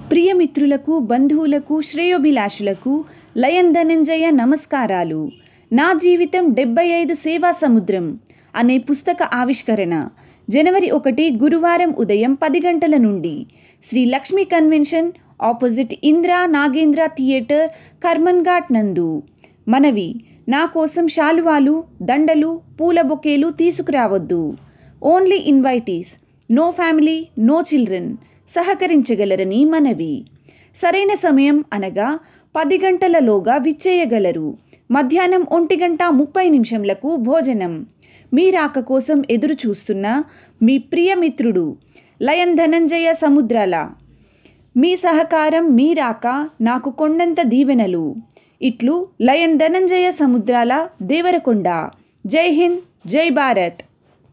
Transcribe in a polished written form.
ప్రియమిత్రులకు, బంధువులకు, శ్రేయోభిలాషులకు లయన్ ధనంజయ నమస్కారాలు. నా జీవితం 75 సేవా సముద్రం అనే పుస్తక ఆవిష్కరణ జనవరి 1 గురువారం ఉదయం 10 గంటల నుండి Sri Lakshmi convention opposite Indira Nagendra theatre, Karman Ghat నందు. మనవి: నా కోసం శాలువాలు, దండలు, పూల బొకేలు తీసుకురావద్దు. Only invitees, no family, no children. సహకరించగలరని మనవి. సరైన సమయం అనగా 10 గంటలలోగా విచ్చేయగలరు. మధ్యాహ్నం 1:30 భోజనం. మీ రాక కోసం ఎదురు చూస్తున్న మీ ప్రియమిత్రుడు లయన్ ధనంజయ సముద్రాల. మీ సహకారం, మీ రాక నాకు కొండంత దీవెనలు. ఇట్లు లయన్ ధనంజయ సముద్రాల, దేవరకొండ. జై హింద్, జై భారత్.